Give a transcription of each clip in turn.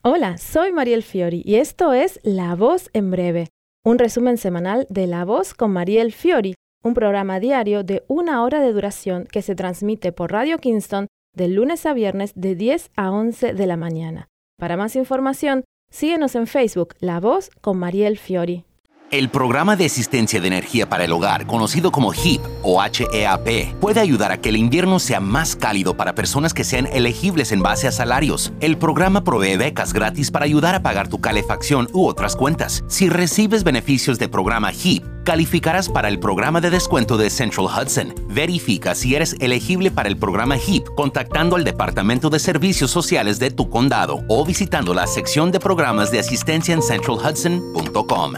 Hola, soy Mariel Fiori y esto es La Voz en Breve, un resumen semanal de La Voz con Mariel Fiori, un programa diario de 1 hora de duración que se transmite por Radio Kingston de lunes a viernes de 10 a 11 de la mañana. Para más información, síguenos en Facebook, La Voz con Mariel Fiori. El programa de asistencia de energía para el hogar, conocido como HEAP o HEAP, puede ayudar a que el invierno sea más cálido para personas que sean elegibles en base a salarios. El programa provee becas gratis para ayudar a pagar tu calefacción u otras cuentas. Si recibes beneficios del programa HEAP, calificarás para el programa de descuento de Central Hudson. Verifica si eres elegible para el programa HEAP contactando al Departamento de Servicios Sociales de tu condado o visitando la sección de programas de asistencia en centralhudson.com.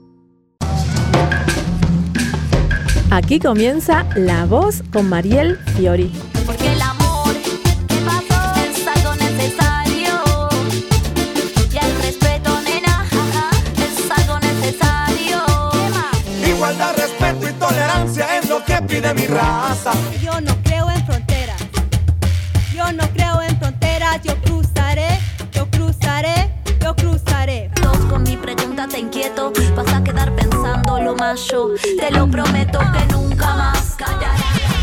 Aquí comienza La Voz con Mariel Fiori. Porque el amor que pasó es algo necesario. Y el respeto, nena, es algo necesario. Igualdad, respeto y tolerancia es lo que pide mi raza. Yo no creo en fronteras. Yo no creo en fronteras. Yo cruzaré, yo cruzaré, yo cruzaré. Dos con mi pregunta te inquieto. Vas a quedar pensando lo más yo. Te lo prometo que nunca más callaré.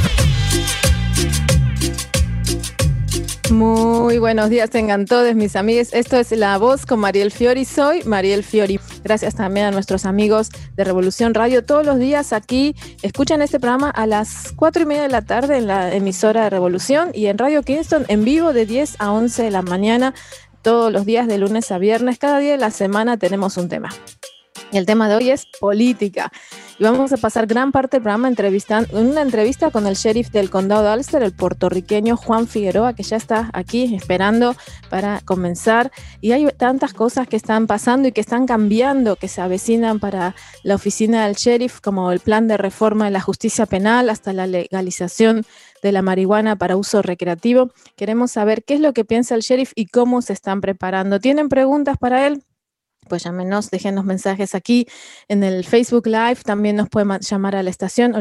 Muy buenos días tengan todos mis amigos. Esto es La Voz con Mariel Fiori. Soy Mariel Fiori. Gracias también a nuestros amigos de Revolución Radio. Todos los días aquí escuchan este programa a las 4:30 de la tarde en la emisora de Revolución y en Radio Kingston en vivo de 10 a 11 de la mañana. Todos los días de lunes a viernes. Cada día de la semana tenemos un tema. Y el tema de hoy es política. Y vamos a pasar gran parte del programa en una entrevista con el sheriff del condado de Ulster, el puertorriqueño Juan Figueroa, que ya está aquí esperando para comenzar. Y hay tantas cosas que están pasando y que están cambiando, que se avecinan para la oficina del sheriff, como el plan de reforma de la justicia penal hasta la legalización de la marihuana para uso recreativo. Queremos saber qué es lo que piensa el sheriff y cómo se están preparando. ¿Tienen preguntas para él? Pues llámenos, déjenos mensajes aquí en el Facebook Live. También nos pueden llamar a la estación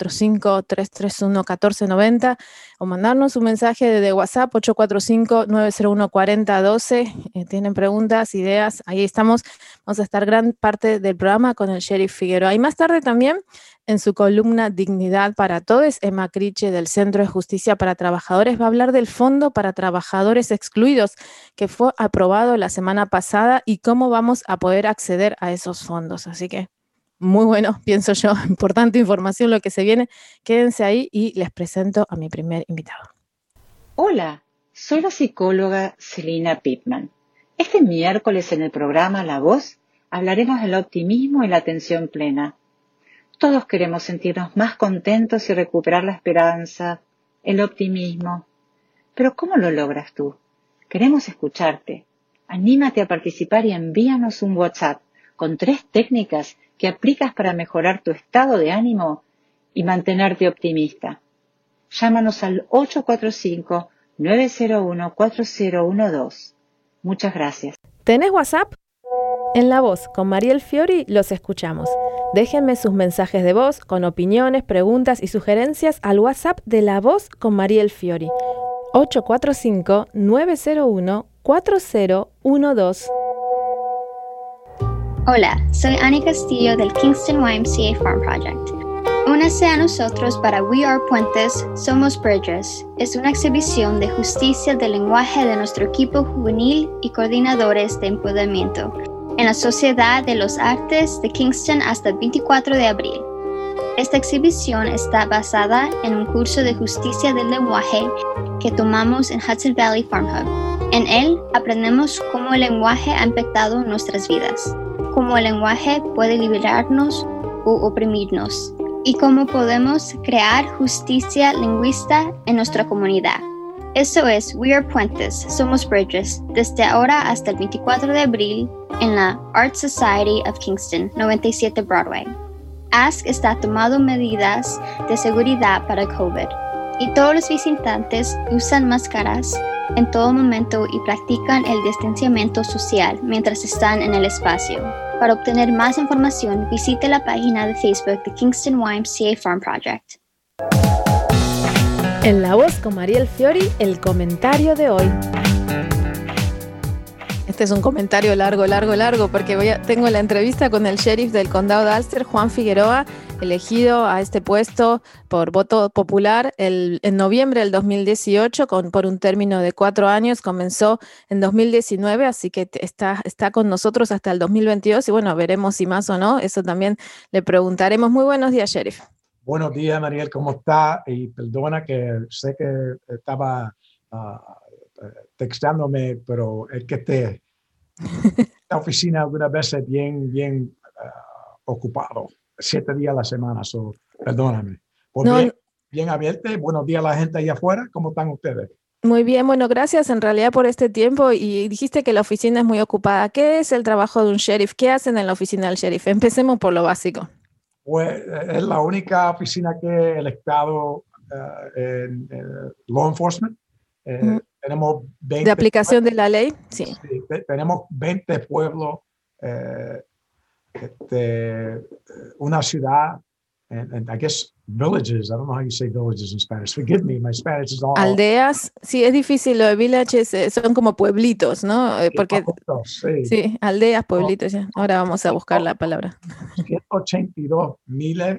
845-331-1490 o mandarnos un mensaje de WhatsApp 845-901-4012. Tienen preguntas, ideas, ahí estamos. Vamos a estar gran parte del programa con el sheriff Figueroa. Y más tarde también en su columna Dignidad para Todos, Emma Criche del Centro de Justicia para Trabajadores va a hablar del Fondo para Trabajadores Excluidos que fue aprobado la semana pasada y cómo vamos a poder acceder a esos fondos. Así que muy bueno, pienso yo, importante información lo que se viene. Quédense ahí y les presento a mi primer invitado. Hola, soy la psicóloga Celina Pittman. Este miércoles en el programa La Voz hablaremos del optimismo y la atención plena. Todos queremos sentirnos más contentos y recuperar la esperanza, el optimismo. Pero ¿cómo lo logras tú? Queremos escucharte. Anímate a participar y envíanos un WhatsApp con 3 técnicas que aplicas para mejorar tu estado de ánimo y mantenerte optimista. Llámanos al 845-901-4012. Muchas gracias. ¿Tenés WhatsApp? En La Voz con Mariel Fiori los escuchamos. Déjenme sus mensajes de voz con opiniones, preguntas y sugerencias al WhatsApp de La Voz con Mariel Fiori. 845-901-4012. Hola, soy Annie Castillo del Kingston YMCA Farm Project. Únase a nosotros para We Are Puentes, Somos Bridges. Es una exhibición de justicia del lenguaje de nuestro equipo juvenil y coordinadores de empoderamiento en la Sociedad de los Artes de Kingston hasta el 24 de abril. Esta exhibición está basada en un curso de justicia del lenguaje que tomamos en Hudson Valley Farm Hub. En él aprendemos cómo el lenguaje ha impactado nuestras vidas, cómo el lenguaje puede liberarnos o oprimirnos, y cómo podemos crear justicia lingüística en nuestra comunidad. Eso es We Are Puentes, Somos Bridges, desde ahora hasta el 24 de abril en la Art Society of Kingston, 97 Broadway. ASK está tomando medidas de seguridad para COVID y todos los visitantes usan máscaras en todo momento y practican el distanciamiento social mientras están en el espacio. Para obtener más información, visite la página de Facebook de Kingston YMCA Farm Project. En La Voz con Mariel Fiori, el comentario de hoy. Este es un comentario largo, porque tengo la entrevista con el sheriff del condado de Ulster, Juan Figueroa, elegido a este puesto por voto popular en noviembre del 2018 por un término de 4 años. Comenzó en 2019, así que está con nosotros hasta el 2022 y bueno, veremos si más o no. Eso también le preguntaremos. Muy buenos días, sheriff. Buenos días, Mariel, ¿cómo está? Y perdona que sé que estaba textándome, pero es que la oficina algunas veces bien ocupado, 7 días a la semana, perdóname. Pues No, bien abierto. Buenos días a la gente allá afuera, ¿cómo están ustedes? muy bien, bueno, gracias en realidad por este tiempo y dijiste que la oficina es muy ocupada. ¿Qué es el trabajo de un sheriff? ¿Qué hacen en la oficina del sheriff? Empecemos por lo básico. Pues es la única oficina que el Estado en law enforcement. Tenemos 20 ¿De aplicación de la ley? Sí. Sí, tenemos 20 pueblos, una ciudad, and I guess villages. I don't know how you say villages in Spanish. Forgive me, my Spanish is all... Aldeas, sí, es difícil. Lo de villages son como pueblitos, ¿no? Porque sí, aldeas, pueblitos. Ya. Ahora vamos a buscar la palabra. 182,000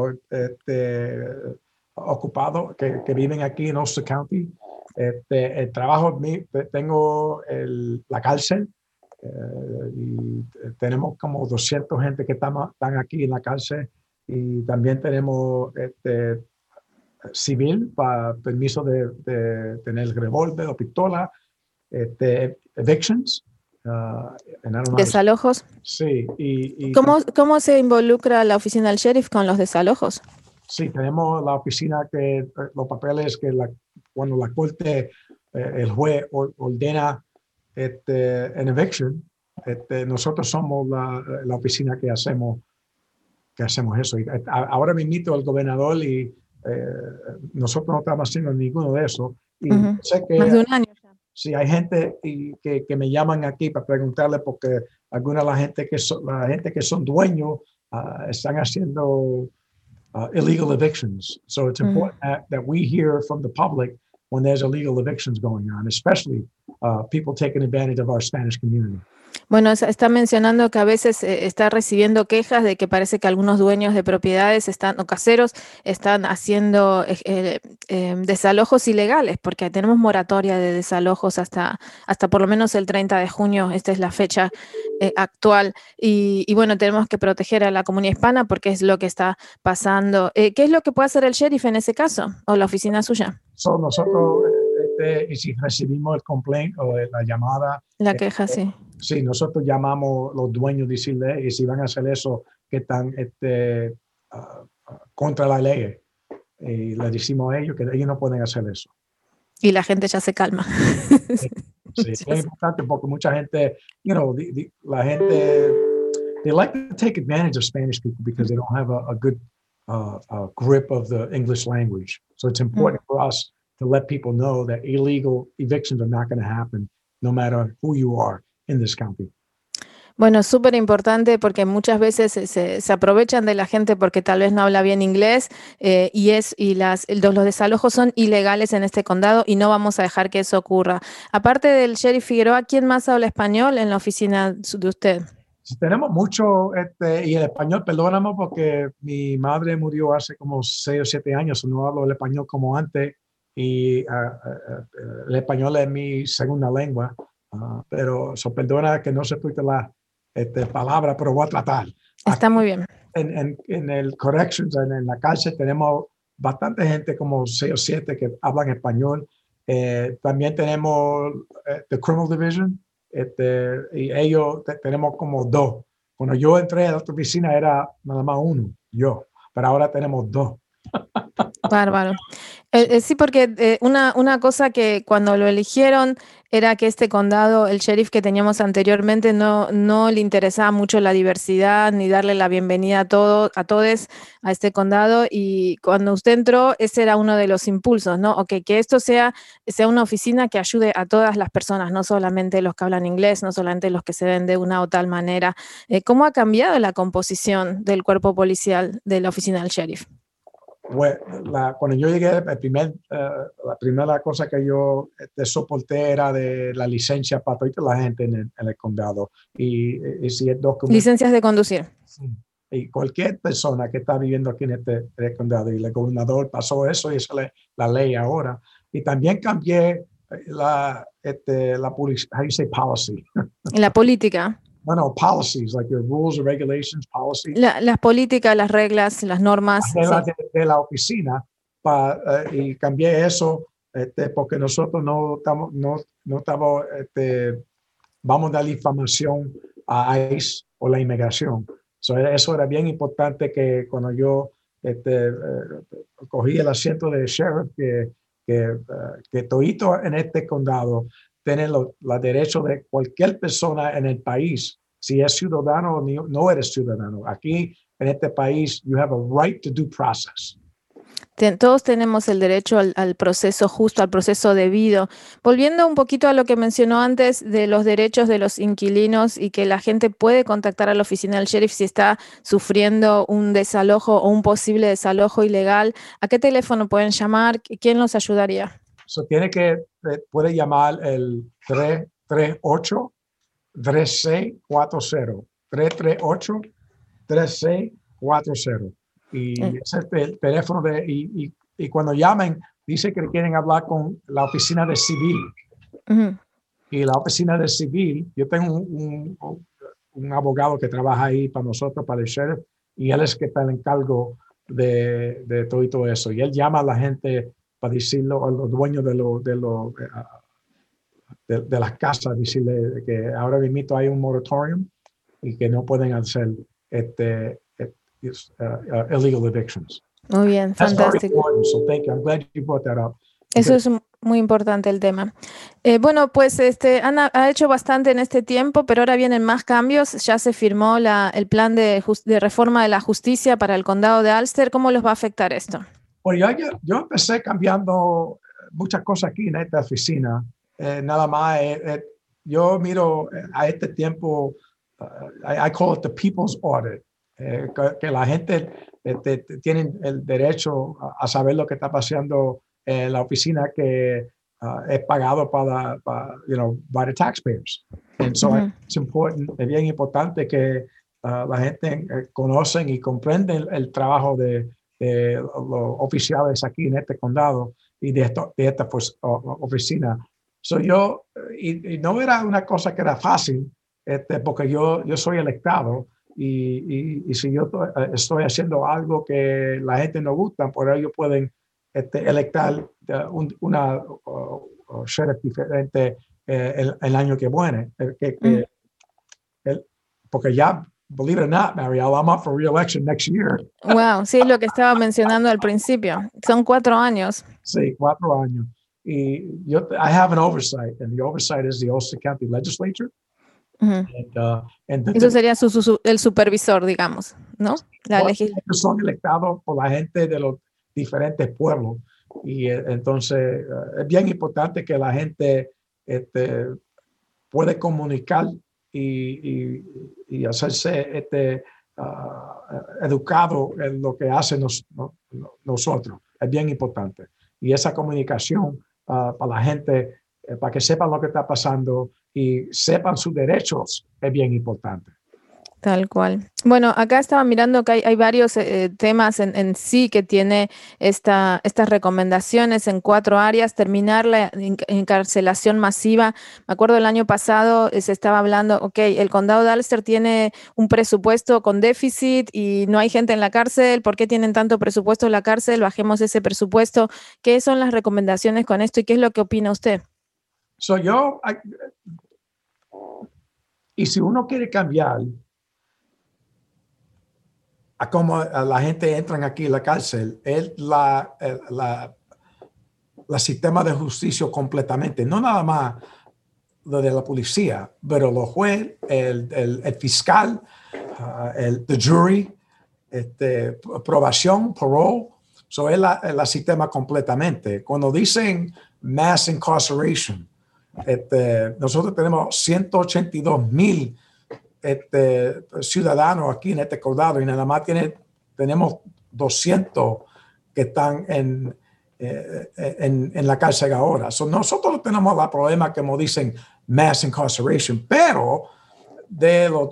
ocupados que viven aquí en Ulster County. El trabajo, tengo la cárcel y tenemos como 200 gente que están aquí en la cárcel y también tenemos civil para permiso de tener revólver o pistola, evictions. ¿Desalojos? Sí. ¿Cómo se involucra la oficina del sheriff con los desalojos? Sí, tenemos la oficina que los papeles que cuando la corte, el juez ordena en eviction, nosotros somos la oficina que hacemos eso. Y ahora mismo el gobernador y nosotros no estamos haciendo ninguno de eso. Y sé que más de un año ya. Sí, hay gente que me llaman aquí para preguntarle porque alguna de la gente que son dueños están haciendo illegal evictions. So it's important that we hear from the public when there's illegal evictions going on, especially people taking advantage of our Spanish community. Bueno, está mencionando que a veces está recibiendo quejas de que parece que algunos dueños de propiedades o caseros están haciendo desalojos ilegales, porque tenemos moratoria de desalojos hasta por lo menos el 30 de junio, esta es la fecha actual, y bueno, tenemos que proteger a la comunidad hispana porque es lo que está pasando. ¿Qué es lo que puede hacer el sheriff en ese caso, o la oficina suya? Nosotros, y si recibimos el complaint o la llamada. La queja, sí. Sí, nosotros llamamos a los dueños, decirle, y si van a hacer eso, que están contra la ley. Y le decimos a ellos que ellos no pueden hacer eso. Y la gente ya se calma. Sí, es importante porque mucha gente, la gente, they like to take advantage of Spanish people because they don't have a good grip of the English language. So it's important for us to let people know that illegal evictions are not going to happen no matter who you are in this county. Bueno, es súper importante porque muchas veces se aprovechan de la gente porque tal vez no habla bien inglés los desalojos son ilegales en este condado y no vamos a dejar que eso ocurra. Aparte del sheriff Figueroa, ¿quién más habla español en la oficina de usted? Tenemos mucho, y el español, perdóname porque mi madre murió hace como 6 o 7 años, no hablo el español como antes y el español es mi segunda lengua. Pero perdona que no se puede la palabra, pero voy a tratar. Está muy bien. En el corrections, en la cárcel, tenemos bastante gente, como 6 o 7 que hablan español. También tenemos the Criminal Division, y ellos tenemos como 2. Cuando yo entré a la otra oficina era nada más 1, pero ahora tenemos 2. Bárbaro. Sí, porque una cosa que cuando lo eligieron era que este condado, el sheriff que teníamos anteriormente, no le interesaba mucho la diversidad ni darle la bienvenida a todos a este condado, y cuando usted entró ese era uno de los impulsos, ¿no? Okay, que esto sea una oficina que ayude a todas las personas, no solamente los que hablan inglés, no solamente los que se ven de una o tal manera. ¿Cómo ha cambiado la composición del cuerpo policial de la oficina del sheriff? Cuando yo llegué, la primera cosa que yo soporté era de la licencia para toda la gente en el condado. Y si el documento, Licencias de conducir. y cualquier persona que está viviendo aquí en este condado, y el gobernador pasó eso y esa es la ley ahora. Y también cambié la policy, how you say policy? La política. No, policies, like your rules and regulations, policies. Las políticas, las reglas, las normas. De la oficina, y cambié eso porque nosotros no estamos, vamos a dar información a ICE o la inmigración. Eso era bien importante que cuando yo cogí el asiento de sheriff, que todito en este condado tienen los derechos de cualquier persona en el país, si es ciudadano o no eres ciudadano. Aquí en este país, you have a right to due process. Todos tenemos el derecho al proceso justo, al proceso debido. Volviendo un poquito a lo que mencionó antes de los derechos de los inquilinos y que la gente puede contactar a la oficina del sheriff si está sufriendo un desalojo o un posible desalojo ilegal, ¿a qué teléfono pueden llamar? ¿Quién los ayudaría? Puede llamar el 338-3640. 338-3640. Y ese es el teléfono y cuando llamen, dice que quieren hablar con la oficina de civil. Uh-huh. Y la oficina de civil, yo tengo un abogado que trabaja ahí para nosotros, para el sheriff, y él es que está en encargo de todo eso. Y él llama a la gente para decirlo a los dueños de las casas, decirle que ahora mismo hay un moratorium y que no pueden hacer illegal evictions. Muy bien, fantástico. So thank you. I'm glad you brought that up. Eso es muy importante el tema. Bueno, pues Ana ha hecho bastante en este tiempo, pero ahora vienen más cambios. Ya se firmó el plan de reforma de la justicia para el condado de Ulster. ¿Cómo los va a afectar esto? Bueno, yo empecé cambiando muchas cosas aquí en esta oficina. Nada más, yo miro a este tiempo, I call it the people's audit. Que la gente tiene el derecho a saber lo que está pasando en la oficina que es pagado by the taxpayers. And so es bien importante que la gente conocen y comprenden el trabajo de los oficiales aquí en este condado y de esta oficina. Y no era una cosa que era fácil, porque yo soy electado. Y si yo estoy haciendo algo que la gente no gusta, por ello pueden electar una sheriff diferente el año que viene. Porque ya, believe it or not, Marielle, I'm up for re-election next year. Wow, sí, es lo que estaba mencionando al principio. Son 4 años. Sí, 4 años. Y I have an oversight, and the oversight is the Ulster County Legislature. Uh-huh. Eso sería el supervisor, digamos, ¿no? Son electados por la gente de los diferentes pueblos y entonces es bien importante que la gente puede comunicar y hacerse educado en lo que hacen nosotros. Es bien importante. Y esa comunicación para la gente, para que sepan lo que está pasando y sepan sus derechos, es bien importante. Tal cual. Bueno, acá estaba mirando que hay varios temas en sí que tiene estas recomendaciones en 4 áreas. Terminar la encarcelación masiva. Me acuerdo el año pasado se estaba hablando, el condado de Ulster tiene un presupuesto con déficit y no hay gente en la cárcel. ¿Por qué tienen tanto presupuesto en la cárcel? Bajemos ese presupuesto. ¿Qué son las recomendaciones con esto y qué es lo que opina usted? Y si uno quiere cambiar a cómo la gente entra aquí en la cárcel, es la sistema de justicia completamente, no nada más lo de la policía, pero los jueces, el fiscal, the jury, aprobación, parole, eso es la sistema completamente. Cuando dicen mass incarceration, nosotros tenemos 182,000 ciudadanos aquí en este condado y nada más tenemos 200 que están en la cárcel ahora. So, nosotros no tenemos el problema que como dicen mass incarceration, pero de los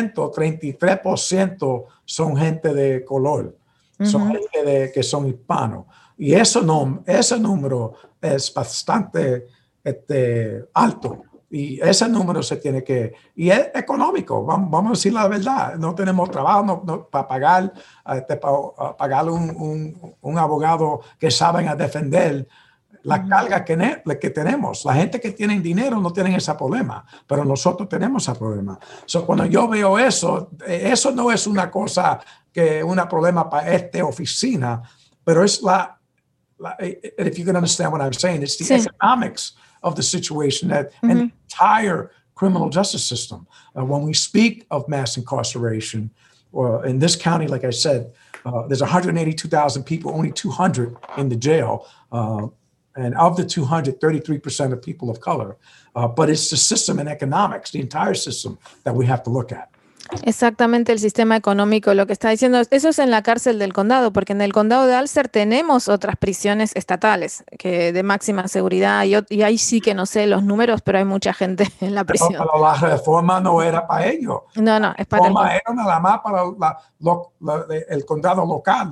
233% son gente de color, son gente que son hispanos. Y ese número es bastante alto. Y ese número se tiene que... Y es económico, vamos a decir la verdad. No tenemos trabajo para pagar, pagar un abogado que saben a defender la carga que tenemos. La gente que tiene dinero no tiene ese problema, pero nosotros tenemos ese problema. So, cuando yo veo eso no es una cosa un problema para esta oficina, pero es if you can understand what I'm saying, it's the economics of the situation and the entire criminal justice system. When we speak of mass incarceration, in this county, like I said, there's 182,000 people, only 200 in the jail. And of the 200, 33% are people of color. But it's the system and economics, the entire system, that we have to look at. Exactamente, el sistema económico, lo que está diciendo, eso es en la cárcel del condado, porque en el condado de Ulster tenemos otras prisiones estatales que de máxima seguridad y ahí sí que no sé los números, pero hay mucha gente en la prisión. Pero la reforma no era para ellos. No, es para la reforma era nada más para el condado local,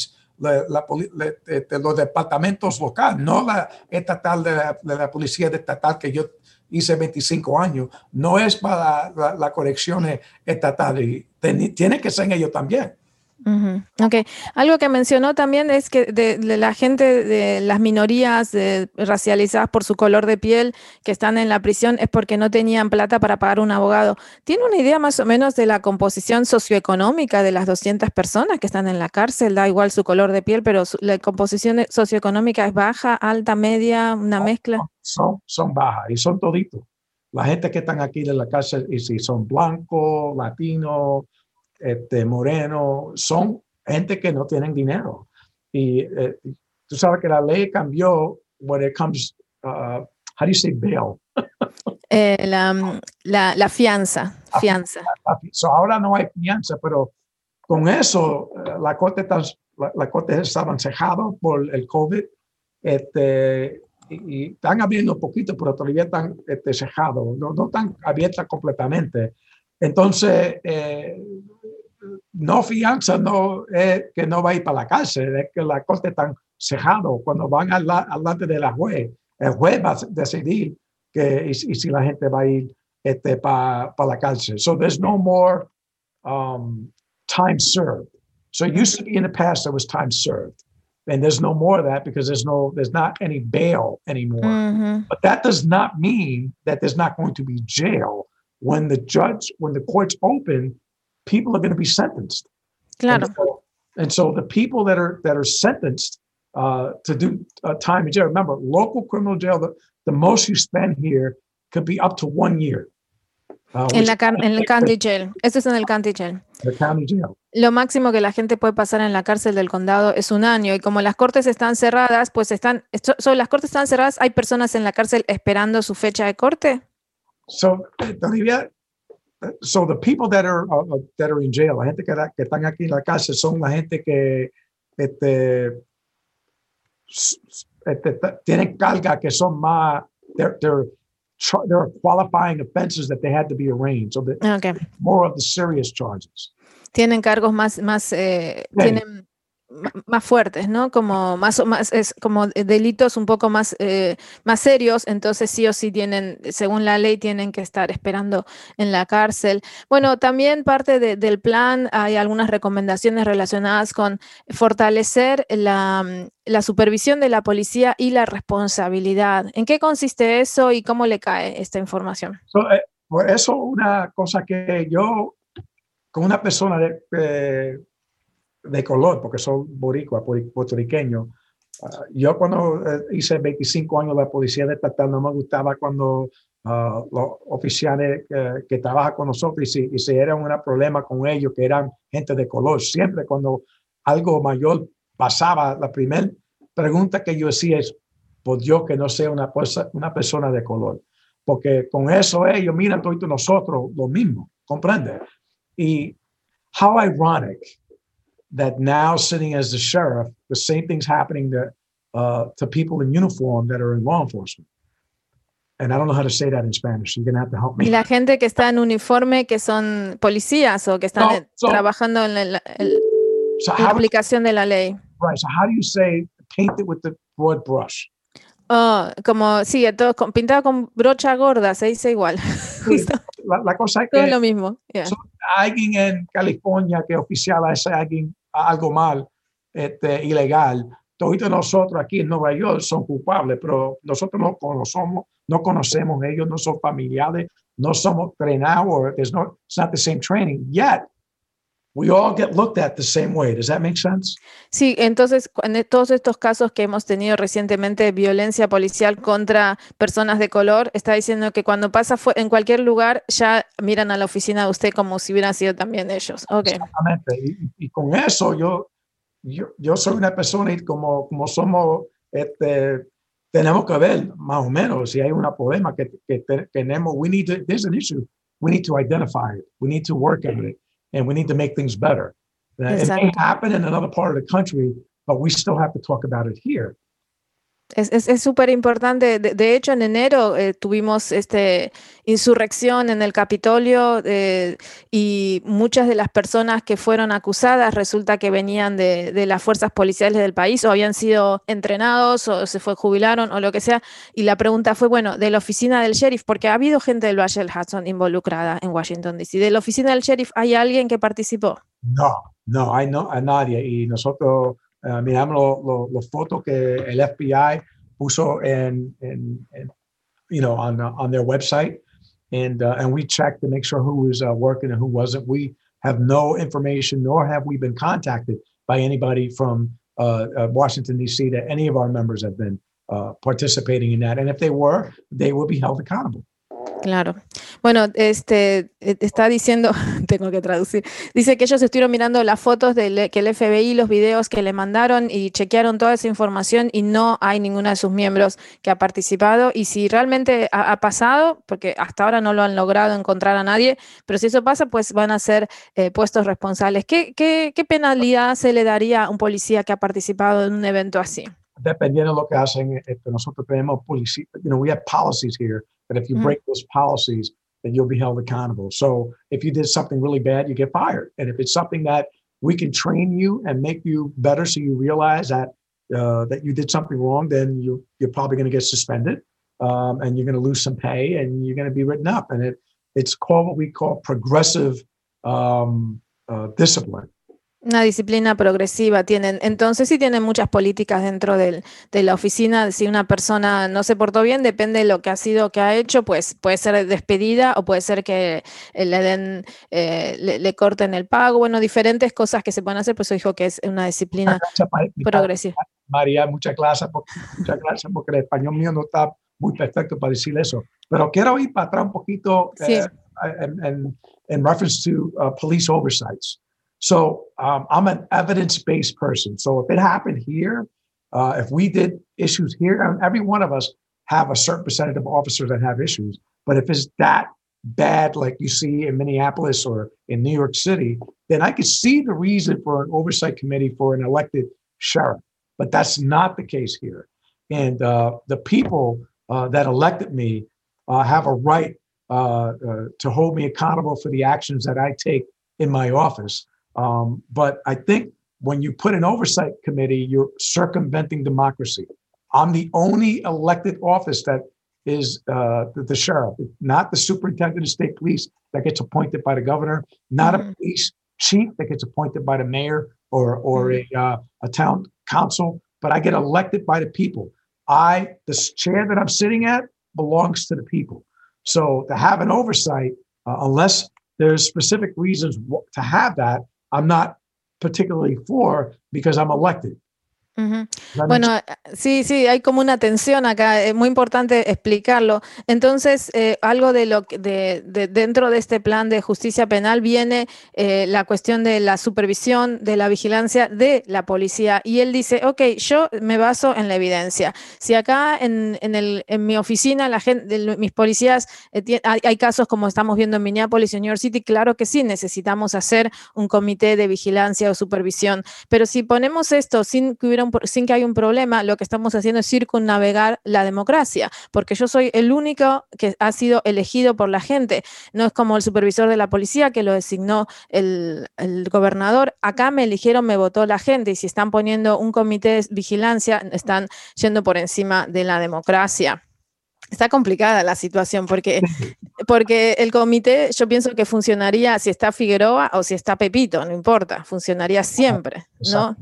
los departamentos locales, no la estatal de la policía estatal que yo hice 25 años, no es para la corrección estatal, y tiene que ser ellos también. Okay. Algo que mencionó también es que de la gente de las minorías racializadas por su color de piel que están en la prisión es porque no tenían plata para pagar un abogado. ¿Tiene una idea más o menos de la composición socioeconómica de las 200 personas que están en la cárcel? Da igual su color de piel, pero la composición socioeconómica es baja, alta, media, una mezcla. Son bajas y son toditos. La gente que están aquí en la cárcel, y si son blancos, latinos, moreno, son gente que no tienen dinero. Y tú sabes que la ley cambió when it comes, how do you say bail? La fianza. So ahora no hay fianza, pero con eso la corte estaban cejados por el COVID, y están abriendo un poquito, pero todavía están cejados, no están abiertas completamente. Entonces, no fianza no es que no va a ir para la cárcel, es que la corte está cejado. Cuando van delante de la juez, el juez va a decidir y si la gente va a ir para la cárcel. So there's no more time served. So it used to be in the past there was time served, and there's no more of that because there's not any bail anymore. But that does not mean that there's not going to be jail. When the court's open, people are going to be sentenced. Claro. And so the people that are sentenced to do time in jail, remember, local criminal jail, the most you spend here could be up to 1 year. En el county jail. Esto es en el county jail. The county jail. Lo máximo que la gente puede pasar en la cárcel del condado es 1 año, y como las cortes están cerradas, pues las cortes están cerradas, hay personas en la cárcel esperando su fecha de corte. So the people that are in jail, la gente que están aquí en la cárcel, son la gente que tienen carga que son más, they're qualifying offenses that they had to be arraigned. So more of the serious charges. Tienen cargos más tienen más fuertes, ¿no? Como es como delitos un poco más serios, entonces sí o sí tienen, según la ley, tienen que estar esperando en la cárcel. Bueno, también parte del plan hay algunas recomendaciones relacionadas con fortalecer la supervisión de la policía y la responsabilidad. ¿En qué consiste eso y cómo le cae esta información? Por eso una cosa que yo, con una persona de color, porque soy boricua, puertorriqueño. Yo cuando hice 25 años de policía estatal, no me gustaba cuando los oficiales que trabajan con nosotros, y si era un problema con ellos, que eran gente de color. Siempre cuando algo mayor pasaba, la primera pregunta que yo hacía es, por Dios que no sea una persona de color. Porque con eso ellos miran todos nosotros lo mismo, ¿comprende? Y how ironic that now sitting as the sheriff, the same thing's happening to people in uniform that are in law enforcement. And I don't know how to say that in Spanish. So you're going to have to help me. Y la gente que está en uniforme, que son policías o que están trabajando en la aplicación de la ley. Right. So how do you say paint it with the broad brush? Oh, como, sí, todo pintado con brocha gorda, se dice igual. Sí, la cosa es que todo lo mismo. Yeah. Alguien en California que oficial hace algo mal, ilegal, todos nosotros aquí en Nueva York son culpables, pero nosotros no conocemos ellos, no son familiares, no somos trenados, it's not the same training yet. We all get looked at the same way. Does that make sense? Sí, entonces en todos estos casos que hemos tenido recientemente de violencia policial contra personas de color, está diciendo que cuando pasa en cualquier lugar ya miran a la oficina de usted como si hubieran sido también ellos. Okay. Exactamente. Y con eso yo soy una persona y como somos, tenemos que ver más o menos si hay un problema que tenemos. There's an issue. We need to identify it. We need to work at it. And we need to make things better. It may happen in another part of the country, but we still have to talk about it here. Es súper importante. De hecho, en enero tuvimos insurrección en el Capitolio y muchas de las personas que fueron acusadas resulta que venían de las fuerzas policiales del país o habían sido entrenados o jubilaron o lo que sea. Y la pregunta fue, bueno, de la oficina del sheriff, porque ha habido gente del Valle del Hudson involucrada en Washington, D.C. ¿De la oficina del sheriff hay alguien que participó? No, hay a nadie. Y nosotros miramos los fotos que el FBI puso on their website, and we checked to make sure who was working and who wasn't. We have no information, nor have we been contacted by anybody from Washington, D.C. that any of our members have been participating in that. And if they were, they will be held accountable. Claro. Bueno, está diciendo, tengo que traducir, dice que ellos estuvieron mirando las fotos que el FBI, los videos que le mandaron y chequearon toda esa información y no hay ninguna de sus miembros que ha participado. Y si realmente ha pasado, porque hasta ahora no lo han logrado encontrar a nadie, pero si eso pasa, pues van a ser puestos responsables. ¿Qué penalidad se le daría a un policía que ha participado en un evento así? Dependiendo de lo que hacen, nosotros tenemos policía, we have policies here that if you break those policies, then you'll be held accountable. So if you did something really bad, you get fired. And if it's something that we can train you and make you better so you realize that you did something wrong, then you're probably going to get suspended and you're going to lose some pay and you're going to be written up. And it's called what we call progressive discipline. Una disciplina progresiva tienen. Entonces sí tienen muchas políticas dentro de la oficina. Si una persona no se portó bien, depende de lo que ha hecho, pues puede ser despedida o puede ser que le corten el pago. Bueno, diferentes cosas que se pueden hacer, pues dijo que es una disciplina progresiva. María, muchas gracias porque el español mío no está muy perfecto para decir eso. Pero quiero ir para atrás un poquito in reference to police oversights. So I'm an evidence-based person. So if it happened here, if we did issues here, every one of us have a certain percentage of officers that have issues. But if it's that bad, like you see in Minneapolis or in New York City, then I could see the reason for an oversight committee for an elected sheriff. But that's not the case here. And the people that elected me have a right to hold me accountable for the actions that I take in my office. But I think when you put an oversight committee, you're circumventing democracy. I'm the only elected office that is the sheriff, not the superintendent of state police that gets appointed by the governor, not a police chief that gets appointed by the mayor or a town council, but I get elected by the people. The chair that I'm sitting at belongs to the people. So to have an oversight, unless there's specific reasons to have that, I'm not particularly for, because I'm elected. Ujú. Bueno, sí, hay como una tensión acá, es muy importante explicarlo. Entonces, algo de lo que dentro de este plan de justicia penal viene la cuestión de la supervisión, de la vigilancia de la policía. Y él dice, ok, yo me baso en la evidencia. Si acá en mi oficina la gente, mis policías, hay casos como estamos viendo en Minneapolis y en New York City, claro que sí, necesitamos hacer un comité de vigilancia o supervisión. Pero si ponemos esto sin que haya un problema, lo que estamos haciendo es circunnavegar la democracia, porque yo soy el único que ha sido elegido por la gente. No es como el supervisor de la policía que lo designó el gobernador. Acá me eligieron, me votó la gente, y si están poniendo un comité de vigilancia, están yendo por encima de la democracia. Está complicada la situación porque el comité, yo pienso que funcionaría si está Figueroa o si está Pepito, no importa, funcionaría siempre, ¿no?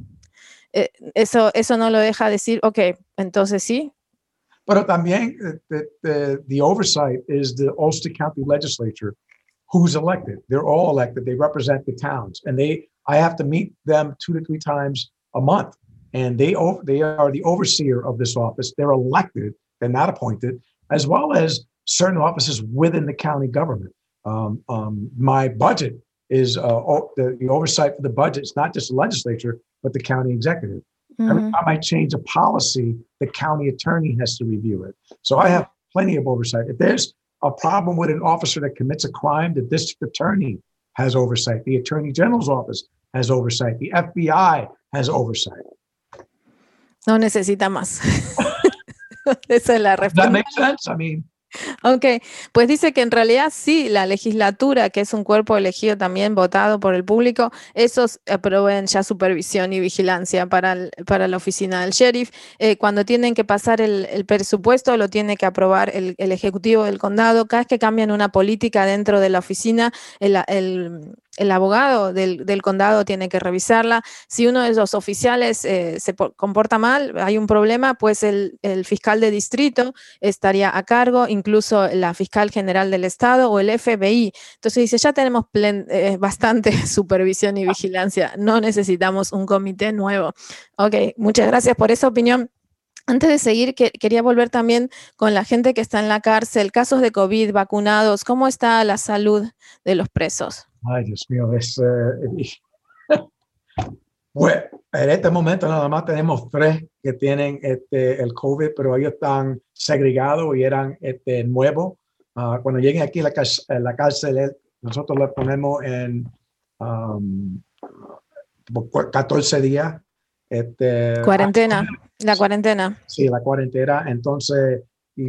Eso no lo deja decir, ok, entonces sí. Pero también the oversight is the Ulster County Legislature, who's elected. They're all elected. They represent the towns, and I have to meet them 2 to 3 times a month, and they are the overseer of this office. They're elected. They're not appointed, as well as certain offices within the county government. My budget is the oversight for the budget. It's not just the legislature, but the county executive. Mm-hmm. Every time I change a policy, the county attorney has to review it. So I have plenty of oversight. If there's a problem with an officer that commits a crime, the district attorney has oversight. The attorney general's office has oversight. The FBI has oversight. No necesita más. Esa es la respuesta. That makes sense. I mean, Ok, pues dice que en realidad sí, la legislatura, que es un cuerpo elegido también votado por el público, esos proveen ya supervisión y vigilancia para la oficina del sheriff. Cuando tienen que pasar el presupuesto, lo tiene que aprobar el ejecutivo del condado. Cada vez que cambian una política dentro de la oficina, el abogado del condado tiene que revisarla. Si uno de los oficiales se comporta mal, hay un problema, pues el fiscal de distrito estaría a cargo, incluso la fiscal general del estado o el FBI. Entonces dice, ya tenemos bastante supervisión y vigilancia, no necesitamos un comité nuevo. Ok, muchas gracias por esa opinión. Antes de seguir, quería volver también con la gente que está en la cárcel, casos de COVID, vacunados, ¿cómo está la salud de los presos? Ay, Dios mío, bueno, en este momento nada más tenemos 3 que tienen el COVID, pero ellos están segregados y eran nuevos. Cuando lleguen aquí a la cárcel, nosotros los ponemos en 14 días. Cuarentena, la cuarentena. Sí, la cuarentena. Entonces,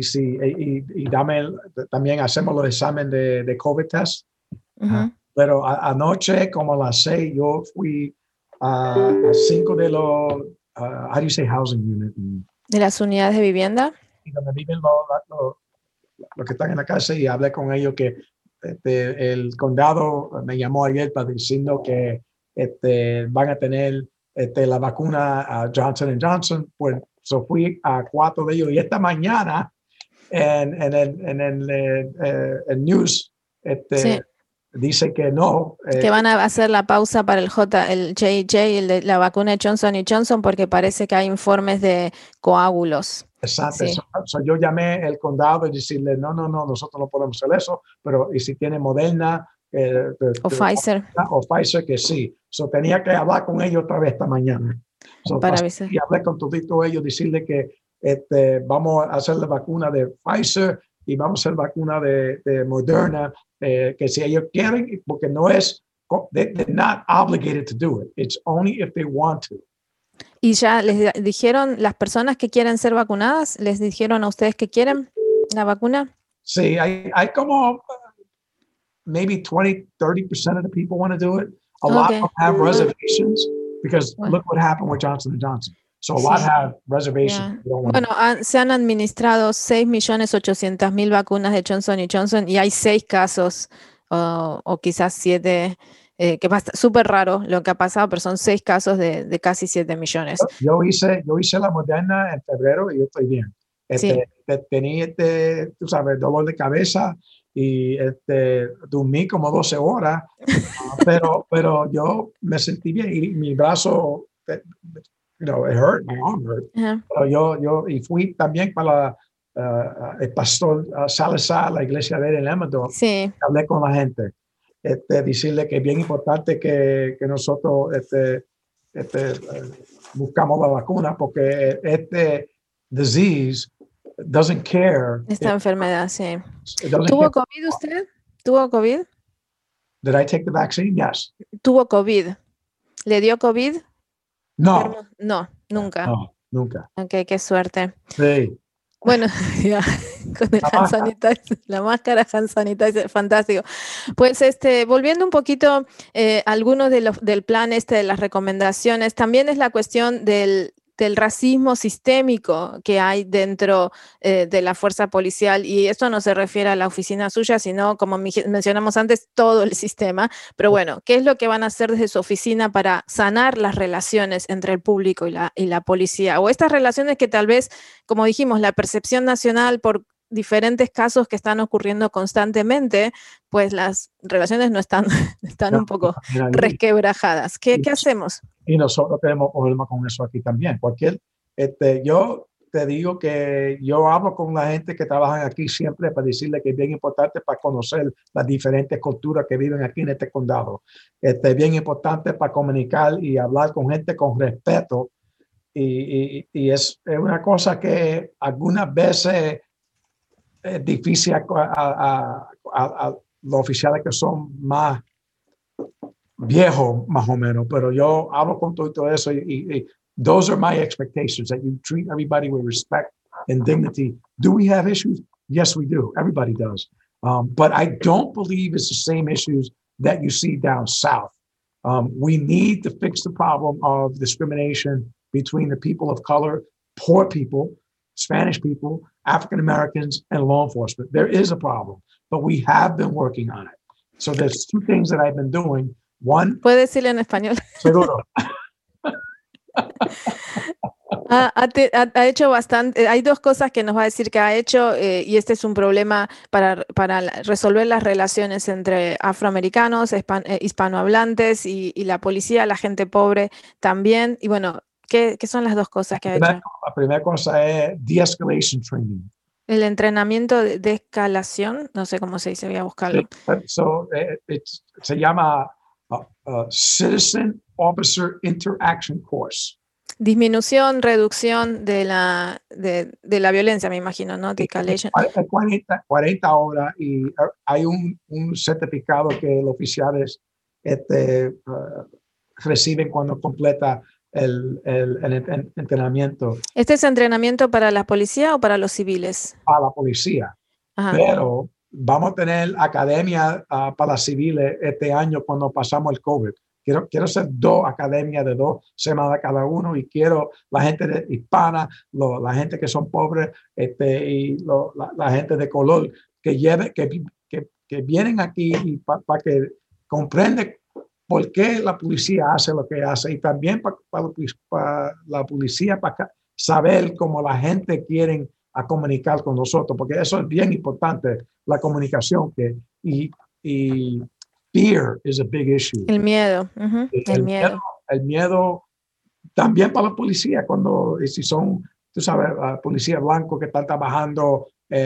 también hacemos los exámenes de COVID test. Uh-huh. Pero anoche, como a las 6, yo fui a 5 de los, how do you say housing unit? ¿De las unidades de vivienda? Y donde viven los que están en la casa, y hablé con ellos que el condado me llamó ayer para diciendo que van a tener la vacuna Johnson & Johnson. Pues fui a 4 de ellos, y esta mañana en el news sí. Dice que no. Que van a hacer la pausa para el J&J, la vacuna de Johnson & Johnson, porque parece que hay informes de coágulos. Exacto. Sí. Yo llamé al condado y decirle, no, nosotros no podemos hacer eso, pero y si tiene Moderna o Pfizer. O Pfizer, que sí. Tenía que hablar con ellos otra vez esta mañana. Y hablé con todos ellos, decirle que vamos a hacer la vacuna de Pfizer y vamos a hacer vacuna de Moderna, que si ellos quieren, porque no es, they're not obligated to do it. It's only if they want to. ¿Y ya les dijeron las personas que quieren ser vacunadas? ¿Les dijeron a ustedes que quieren la vacuna? Sí, hay como maybe 20-30% of the people want to do it. A lot of them have reservations because look what happened with Johnson & Johnson. So a lot have reservations. Yeah. Bueno, se han administrado 6.800.000 vacunas de Johnson & Johnson y hay 6 casos o quizás 7, que va súper raro lo que ha pasado, pero son 6 casos de casi 7 millones. Yo hice la Moderna en febrero y yo estoy bien. Tenía tú sabes, dolor de cabeza y dormí como 12 horas, pero yo me sentí bien y mi brazo you know, it hurt, my arm hurt. Ajá. Pero y fui también para el pastor Salazar, la iglesia de él en Amador. Sí. Hablé con la gente, decirle que es bien importante que nosotros buscamos la vacuna porque disease doesn't care. Esta enfermedad, sí. It doesn't ¿Tuvo care. COVID usted? ¿Tuvo COVID? Did I take the vaccine? Yes. ¿Tuvo COVID? ¿Le dio COVID? No, No, nunca. no, nunca. Ok, qué suerte. Sí. Bueno, ya, con el hand sanitizer, la máscara hand sanitizer, fantástico. Pues volviendo un poquito algunos del plan de las recomendaciones, también es la cuestión del racismo sistémico que hay dentro de la fuerza policial, y esto no se refiere a la oficina suya, sino, como mencionamos antes, todo el sistema. Pero bueno, ¿qué es lo que van a hacer desde su oficina para sanar las relaciones entre el público y la policía? O estas relaciones que tal vez, como dijimos, la percepción nacional por diferentes casos que están ocurriendo constantemente, pues las relaciones no están un poco resquebrajadas. ¿Qué hacemos? Y nosotros tenemos problemas con eso aquí también. Yo te digo que yo hablo con la gente que trabaja aquí siempre para decirle que es bien importante para conocer las diferentes culturas que viven aquí en este condado. Es bien importante para comunicar y hablar con gente con respeto. Y es una cosa que algunas veces es difícil a los oficiales que son más viejos, más o menos, pero yo hablo con todo eso y those are my expectations, that you treat everybody with respect and dignity. Do we have issues? Yes, we do. Everybody does. But I don't believe it's the same issues that you see down south. We need to fix the problem of discrimination between the people of color, poor people, Spanish people, African Americans, and law enforcement. There is a problem, but we have been working on it. So there's two things that I've been doing. One, ¿puede decirle en español? Seguro. Ha hecho bastante. Hay dos cosas que nos va a decir que ha hecho, y este es un problema para resolver las relaciones entre afroamericanos, hispanohablantes y la policía, la gente pobre también. Y bueno, ¿qué son las dos cosas que ha hecho? La primera cosa es de-escalation training. El entrenamiento de escalación, no sé cómo se dice, voy a buscarlo. Se llama Citizen Officer Interaction Course. Disminución, reducción de la violencia, me imagino, ¿no? De-escalation. 40 horas y hay un certificado que los oficiales reciben cuando completa el entrenamiento. ¿Este es entrenamiento para la policía o para los civiles? Para la policía. Ajá. Pero vamos a tener academia para los civiles este año cuando pasamos el COVID. Quiero hacer 2 academias de 2 semanas cada uno y quiero la gente hispana, la gente que son pobres y la gente de color que vienen aquí y para que comprenden por qué la policía hace lo que hace y también para la policía para saber cómo la gente quiere a comunicar con nosotros, porque eso es bien importante, la comunicación y fear is a big issue. El miedo. Uh-huh. El miedo también para la policía, si son, tú sabes, policías blancos que están trabajando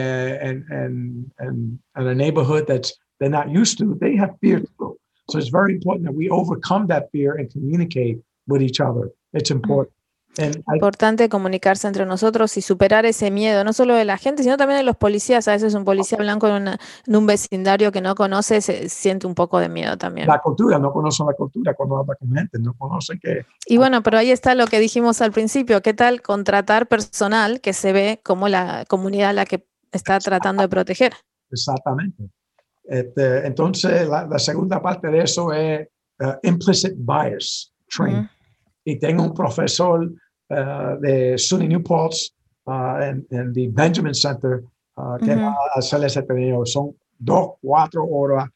en a neighborhood they're not used to, they have fear too. So it's very important that we overcome that fear and communicate with each other. It's important. Importante comunicarse entre nosotros y superar ese miedo, no solo de la gente, sino también de los policías. A veces un policía blanco en un vecindario que no conoce se siente un poco de miedo también. La cultura, no conocen la cultura cuando habla con gente, no conocen que... Y bueno, pero ahí está lo que dijimos al principio. ¿Qué tal contratar personal que se ve como la comunidad a la que está tratando de proteger? Exactamente. Entonces, la segunda parte de eso es implicit bias training. Uh-huh. Y tengo un profesor de SUNY Newport en the Benjamin Center que va a hacer ese training. Son 2-4 horas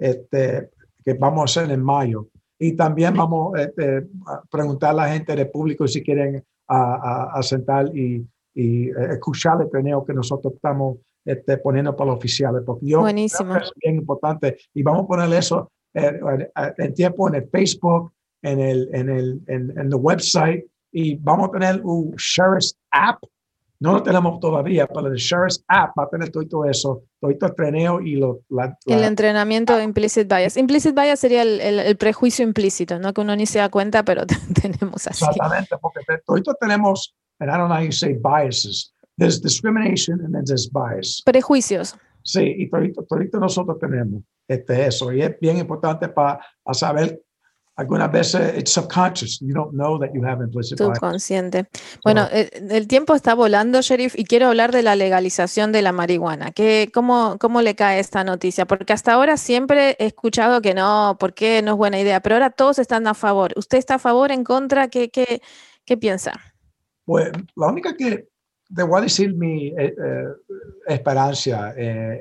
que vamos a hacer en mayo. Y también vamos a preguntar a la gente del público si quieren sentar y escuchar el training que nosotros estamos poniendo para los oficiales. Porque yo buenísimo. Creo que es bien importante. Y vamos a poner eso en tiempo en el Facebook, en el website, y vamos a tener un Sheriff's App. No lo tenemos todavía, pero el Sheriff's App va a tener todo eso, todo el treneo y el entrenamiento de implicit bias. Implicit bias sería el prejuicio implícito, ¿no? Que uno ni se da cuenta, pero tenemos así. Exactamente, porque todos tenemos, and I don't know how you say biases. There's discrimination and then there's bias. Prejuicios. Sí, y todito nosotros tenemos eso. Y es bien importante para saber. Algunas veces it's subconscious. You don't know that you have implicit bias. Subconsciente. Bueno, el tiempo está volando, Sheriff, y quiero hablar de la legalización de la marihuana. ¿Cómo le cae esta noticia? Porque hasta ahora siempre he escuchado que no, ¿por qué no es buena idea? Pero ahora todos están a favor. ¿Usted está a favor, en contra? ¿Qué piensa? Pues la única que te voy a decir mi esperanza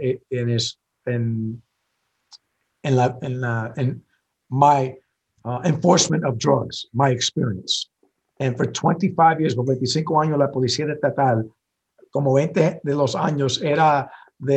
en my enforcement of drugs, my experience. And for 25 years, por 25 años, la policía estatal, como 20 de los años, era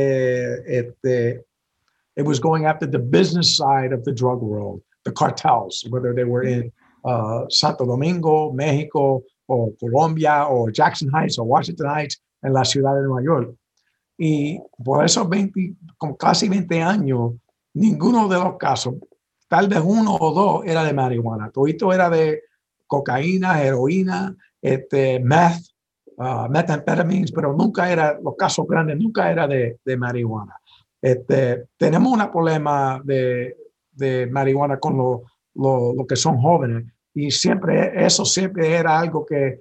it was going after the business side of the drug world, the cartels, whether they were in Santo Domingo, México, o Colombia, o Jackson Heights, o Washington Heights, en la ciudad de Nueva York. Y por esos casi 20 años, ninguno de los casos, tal vez uno o dos, era de marihuana. Todo era de cocaína, heroína, meth, methamphetamines, pero nunca era, los casos grandes, nunca era de marihuana. Tenemos un problema de marihuana con lo que son jóvenes, y eso siempre era algo que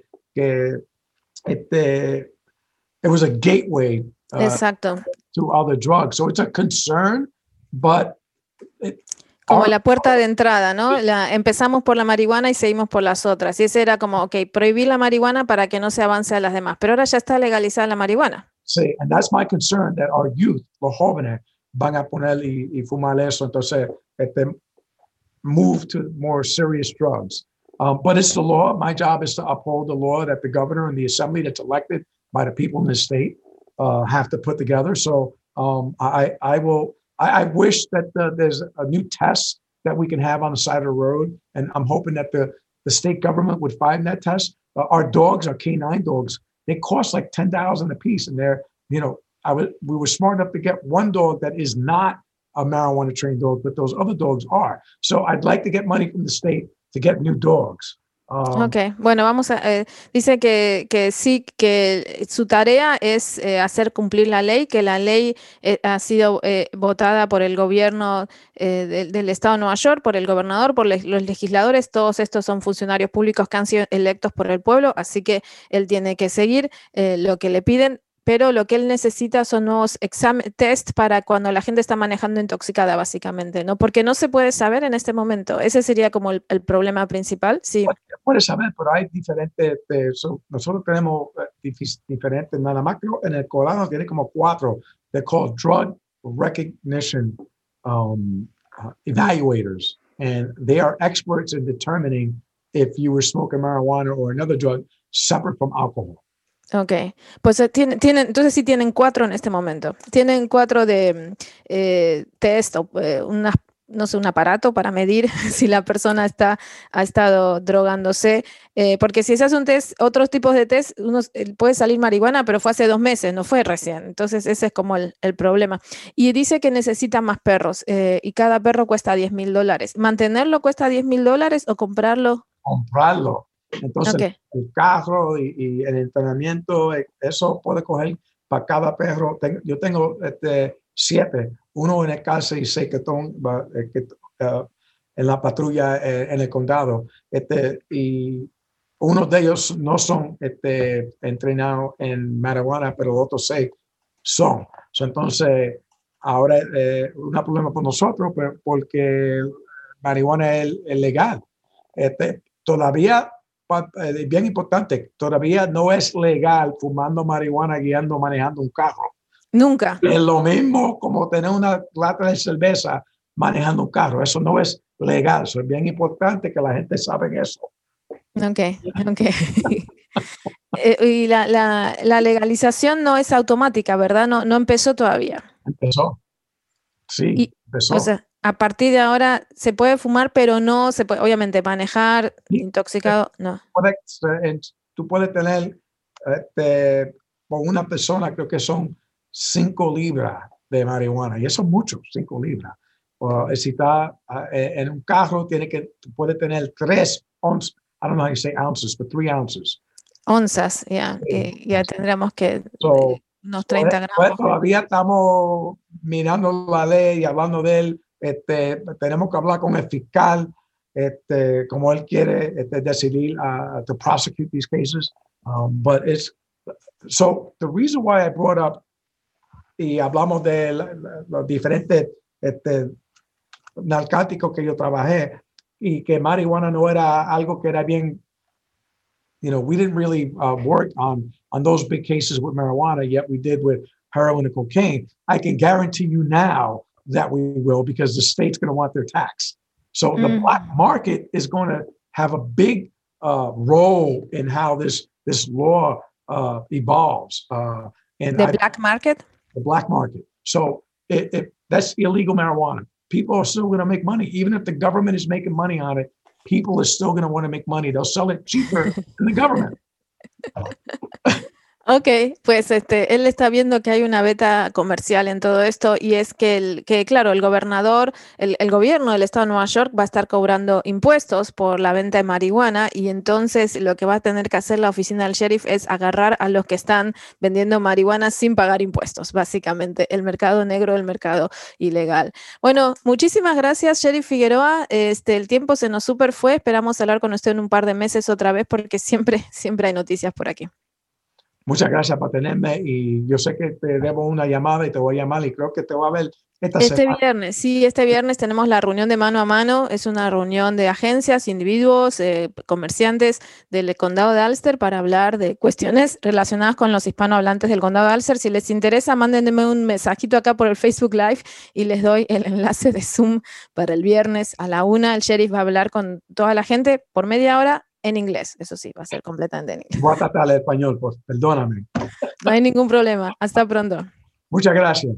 it was a gateway Exacto. to other drugs. So it's a concern, but como la puerta de entrada, ¿no? Empezamos por la marihuana y seguimos por las otras. Y ese era como, prohibir la marihuana para que no se avance a las demás. Pero ahora ya está legalizada la marihuana. Sí, and that's my concern, that our youth, los jóvenes, van a poner y fumar eso. Entonces, move to more serious drugs. But it's the law. My job is to uphold the law that the governor and the assembly that's elected by the people in the state have to put together. So I wish that there's a new test that we can have on the side of the road, and I'm hoping that the state government would find that test. Our dogs, our canine dogs, they cost like $10,000 a piece, and they're, we were smart enough to get one dog that is not a marijuana trained dog, but those other dogs are. So I'd like to get money from the state to get new dogs. Bueno, vamos a dice que sí, que su tarea es hacer cumplir la ley, que la ley ha sido votada por el gobierno del estado de Nueva York, por el gobernador, por los legisladores. Todos estos son funcionarios públicos que han sido electos por el pueblo, así que él tiene que seguir lo que le piden. Pero lo que él necesita son nuevos test para cuando la gente está manejando intoxicada, básicamente, ¿no? Porque no se puede saber en este momento. Ese sería como el problema principal, sí. Puede saber, pero hay diferentes, nosotros tenemos diferentes, nada más que en el Colorado tiene como 4, they're called drug recognition evaluators, and they are experts in determining if you were smoking marijuana or another drug separate from alcohol. Ok, pues entonces sí tienen 4 en este momento. Tienen 4 de test o no sé, un aparato para medir si la persona ha estado drogándose, porque si se hace un test, otros tipos de test, puede salir marihuana, pero fue hace 2 meses, no fue recién. Entonces ese es como el problema. Y dice que necesita más perros, y cada perro cuesta $10,000. ¿Mantenerlo cuesta $10,000 o comprarlo? Comprarlo. Entonces, el carro y el entrenamiento, eso puede coger para cada perro. Yo tengo 7, uno en el cárcel y 6 que están en la patrulla en el condado. Y uno de ellos no son entrenados en marihuana, pero los otros 6 son. Entonces, ahora es un problema para nosotros porque marihuana es legal. Todavía, bien importante, todavía no es legal fumando marihuana manejando un carro. Nunca. Es lo mismo como tener una lata de cerveza manejando un carro. Eso no es legal. Eso es bien importante que la gente sabe eso. Ok. Y la legalización no es automática, ¿verdad? No empezó todavía. Empezó. Sí, empezó. a partir de ahora se puede fumar, pero no se puede, obviamente, manejar intoxicado, no. Tú puedes tener por una persona, creo que son 5 libras de marihuana, y eso es mucho, 5 libras. Si está en un carro, puede tener 3 onzas, I don't know how you say ounces, but 3 ounces. Onzas, ya, ya tendríamos que unos 30 gramos. Pues todavía estamos mirando la ley y hablando de él. Tenemos que hablar con el fiscal, como él quiere decidir to prosecute these cases. But so the reason why I brought up y hablamos de los diferentes narcóticos que yo trabajé y que marihuana no era algo que era bien. We didn't really work on those big cases with marijuana, yet we did with heroin and cocaine. I can guarantee you now that we will, because the state's going to want their tax. So the black market is going to have a big role in how this law evolves. And black market? The black market. So that's illegal marijuana. People are still going to make money. Even if the government is making money on it, people are still going to want to make money. They'll sell it cheaper than the government. Ok, pues él está viendo que hay una beta comercial en todo esto, y es que claro, el gobernador, el gobierno del estado de Nueva York va a estar cobrando impuestos por la venta de marihuana, y entonces lo que va a tener que hacer la oficina del sheriff es agarrar a los que están vendiendo marihuana sin pagar impuestos, básicamente, el mercado negro, el mercado ilegal. Bueno, muchísimas gracias, Sheriff Figueroa. El tiempo se nos super fue, esperamos hablar con usted en un par de meses otra vez, porque siempre hay noticias por aquí. Muchas gracias por tenerme, y yo sé que te debo una llamada y te voy a llamar, y creo que te voy a ver esta semana. Viernes, sí, este viernes tenemos la reunión de mano a mano. Es una reunión de agencias, individuos, comerciantes del condado de Ulster para hablar de cuestiones relacionadas con los hispanohablantes del condado de Ulster. Si les interesa, mándenme un mensajito acá por el Facebook Live y les doy el enlace de Zoom para el viernes a la 1:00. El sheriff va a hablar con toda la gente por media hora en inglés. Eso sí, va a ser completamente en inglés. Voy a tratar el español, pues, perdóname. No hay ningún problema. Hasta pronto. Muchas gracias.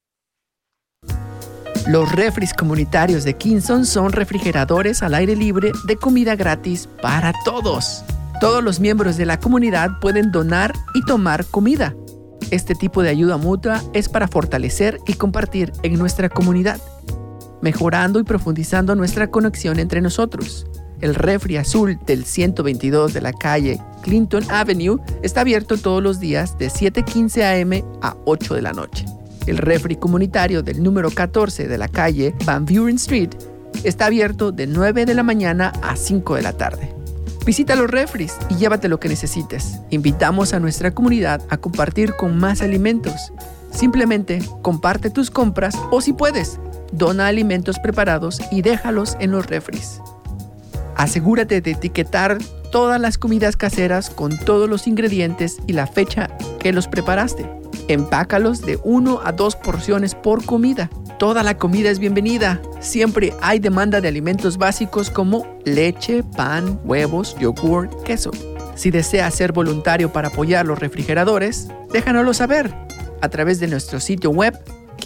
Los refris comunitarios de Kingston son refrigeradores al aire libre de comida gratis para todos. Todos los miembros de la comunidad pueden donar y tomar comida. Este tipo de ayuda mutua es para fortalecer y compartir en nuestra comunidad, mejorando y profundizando nuestra conexión entre nosotros. El refri azul del 122 de la calle Clinton Avenue está abierto todos los días de 7:15 a.m. a 8 de la noche. El refri comunitario del número 14 de la calle Van Buren Street está abierto de 9 de la mañana a 5 de la tarde. Visita los refris y llévate lo que necesites. Invitamos a nuestra comunidad a compartir con más alimentos. Simplemente comparte tus compras, o si puedes, dona alimentos preparados y déjalos en los refris. Asegúrate de etiquetar todas las comidas caseras con todos los ingredientes y la fecha que los preparaste. Empácalos de 1 a 2 porciones por comida. Toda la comida es bienvenida. Siempre hay demanda de alimentos básicos como leche, pan, huevos, yogur, queso. Si deseas ser voluntario para apoyar los refrigeradores, déjanoslo saber a través de nuestro sitio web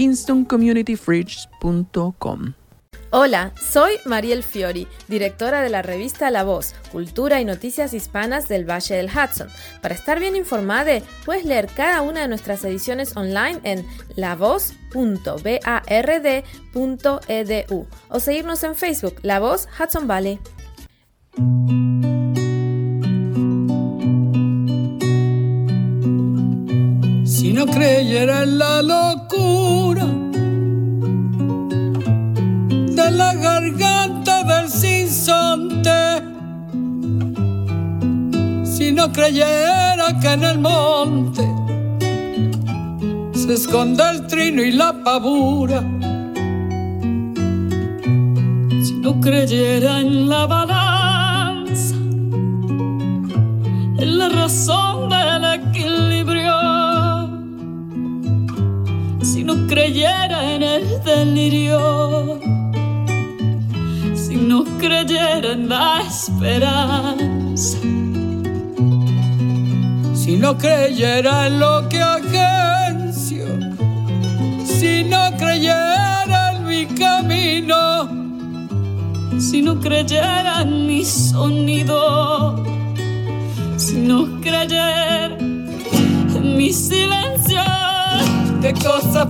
KingstonCommunityFridge.com. Hola, soy Mariel Fiori, directora de la revista La Voz, Cultura y Noticias Hispanas del Valle del Hudson. Para estar bien informada, puedes leer cada una de nuestras ediciones online en lavoz.bard.edu o seguirnos en Facebook, La Voz Hudson Valley. Si no creyera en la locura de la garganta del sinsonte, si no creyera que en el monte se esconde el trino y la pavura, si no creyera en la balanza, en la razón del equilibrio, si no creyera en el delirio, si no creyera en la esperanza, si no creyera en lo que agencio, si no creyera en mi mi camino si no creyera en mi sonido, si no creyera en mi silencio? ¿Qué cosa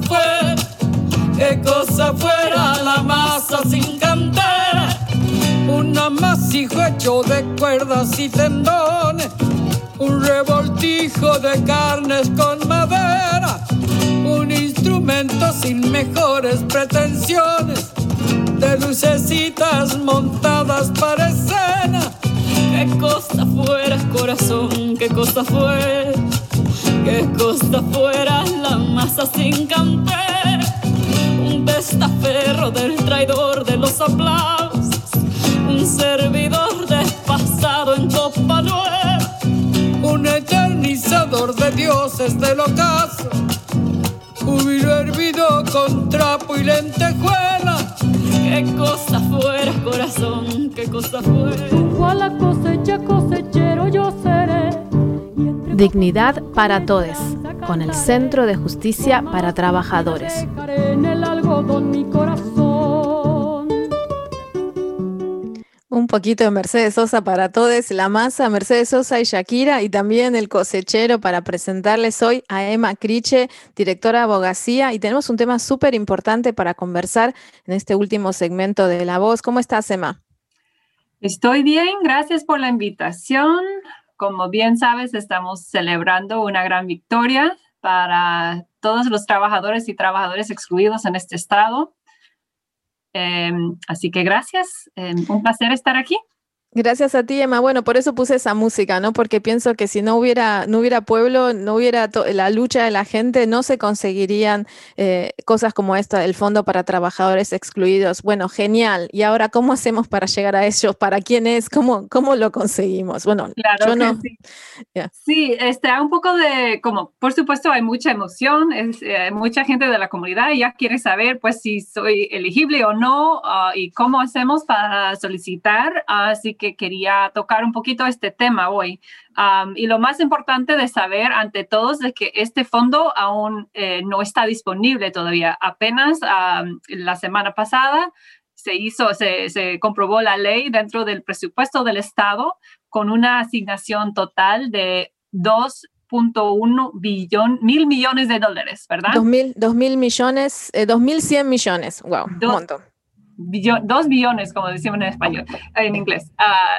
fuera la masa sin cantera? Un amasijo hecho de cuerdas y tendones, un revoltijo de carnes con madera, un instrumento sin mejores pretensiones, de lucecitas montadas para escena. ¿Qué cosa fuera, corazón? ¿Qué cosa fuera? ¿Qué cosa fuera la masa sin cantera? Un testaferro del traidor de los aplausos, un servidor despasado en copa nueva, un eternizador de dioses del ocaso, júbilo hervido con trapo y lentejuela. ¿Qué cosa fuera, corazón? ¿Qué cosa fuera? Rumbo a la cosecha, cosechero yo seré. Dignidad para todos, con el Centro de Justicia para Trabajadores. Dejaré en el algodón mi corazón. Un poquito de Mercedes Sosa para todos, la masa, Mercedes Sosa y Shakira, y también el cosechero para presentarles hoy a Emma Criche, directora de abogacía, y tenemos un tema súper importante para conversar en este último segmento de La Voz. ¿Cómo estás, Emma? Estoy bien, gracias por la invitación. Como bien sabes, estamos celebrando una gran victoria para todos los trabajadores y trabajadoras excluidos en este estado. Así que gracias, un placer estar aquí. Gracias a ti, Emma. Bueno, por eso puse esa música, ¿no? Porque pienso que si no hubiera pueblo, no hubiera la lucha de la gente, no se conseguirían cosas como esta del Fondo para Trabajadores Excluidos. Bueno, genial. ¿Y ahora cómo hacemos para llegar a ellos? ¿Para quién es? ¿Cómo lo conseguimos? Bueno, claro yo no. Sí, Yeah. Sí, un poco de, como, por supuesto, hay mucha emoción, mucha gente de la comunidad ya quiere saber, pues, si soy elegible o no, y cómo hacemos para solicitar. Así que quería tocar un poquito este tema hoy. Y lo más importante de saber ante todos es que este fondo aún no está disponible todavía. Apenas la semana pasada se comprobó la ley dentro del presupuesto del Estado con una asignación total de 2.1 mil millones de dólares, ¿verdad? 2.000 millones, 2.100 millones. Wow, un montón. 2 billones, como decimos en español, en inglés.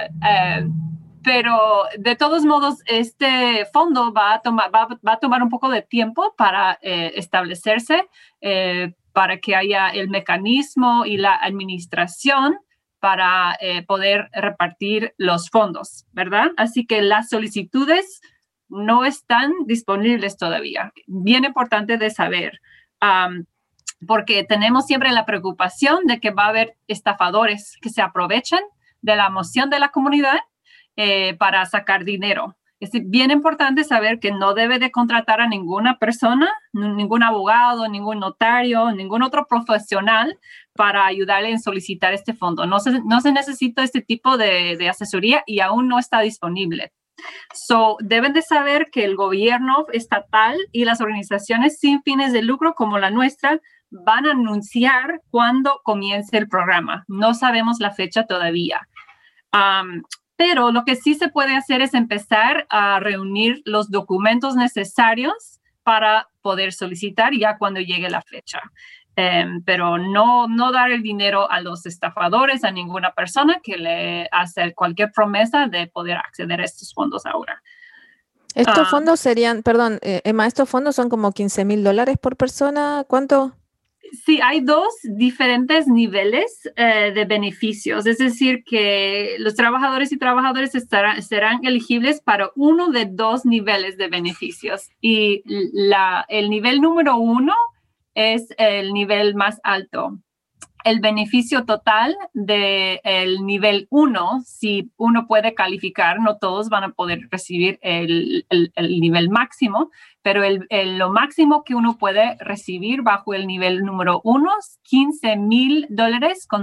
Pero de todos modos, este fondo va a tomar un poco de tiempo para establecerse, para que haya el mecanismo y la administración para poder repartir los fondos, ¿verdad? Así que las solicitudes no están disponibles todavía. Bien importante de saber. Porque tenemos siempre la preocupación de que va a haber estafadores que se aprovechan de la emoción de la comunidad para sacar dinero. Es bien importante saber que no debe de contratar a ninguna persona, ningún abogado, ningún notario, ningún otro profesional para ayudarle en solicitar este fondo. No se necesita este tipo de asesoría y aún no está disponible. Deben de saber que el gobierno estatal y las organizaciones sin fines de lucro como la nuestra van a anunciar cuándo comience el programa. No sabemos la fecha todavía. Pero lo que sí se puede hacer es empezar a reunir los documentos necesarios para poder solicitar ya cuando llegue la fecha. Pero no dar el dinero a los estafadores, a ninguna persona que le hace cualquier promesa de poder acceder a estos fondos ahora. Estos fondos serían, perdón, Emma, estos fondos son como $15,000 por persona. ¿Cuánto? Sí, hay 2 diferentes niveles de beneficios. Es decir, que los trabajadores y trabajadoras serán elegibles para uno de 2 niveles de beneficios. Y el nivel número 1 es el nivel más alto. El beneficio total del nivel 1, si uno puede calificar, no todos van a poder recibir el nivel máximo, pero lo máximo que uno puede recibir bajo el nivel número 1 es $15,000 con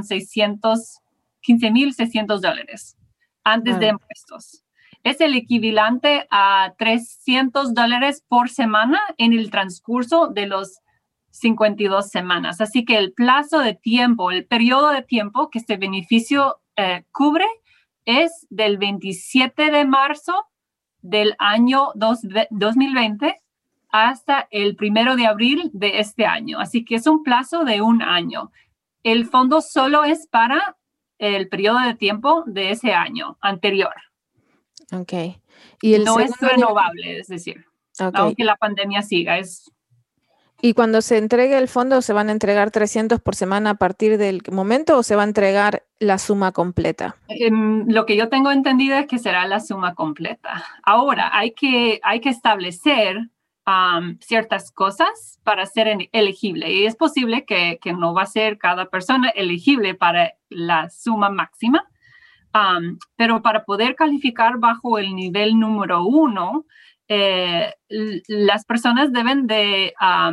$15,600 antes de impuestos. Es el equivalente a $300 por semana en el transcurso de los 52 semanas. Así que el plazo de tiempo, el periodo de tiempo que este beneficio cubre es del 27 de marzo del año 2020 hasta el 1 de abril de este año. Así que es un plazo de un año. El fondo solo es para el periodo de tiempo de ese año anterior. Ok. Y el no es segundo renovable, es decir, Okay. aunque la pandemia siga. ¿Y cuando se entregue el fondo, se van a entregar 300 por semana a partir del momento o se va a entregar la suma completa? Lo que yo tengo entendido es que será la suma completa. Ahora, hay que establecer ciertas cosas para ser elegible. Y es posible que no va a ser cada persona elegible para la suma máxima. Pero para poder calificar bajo el nivel número 1, las personas deben de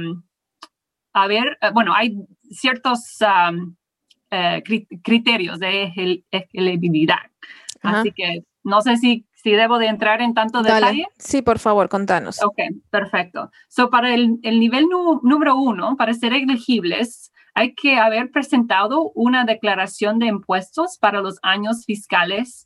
hay ciertos criterios de elegibilidad. Así que no sé si debo de entrar en tanto detalle. Sí, por favor, contanos. Ok, perfecto. Para el nivel número 1, para ser elegibles, hay que haber presentado una declaración de impuestos para los años fiscales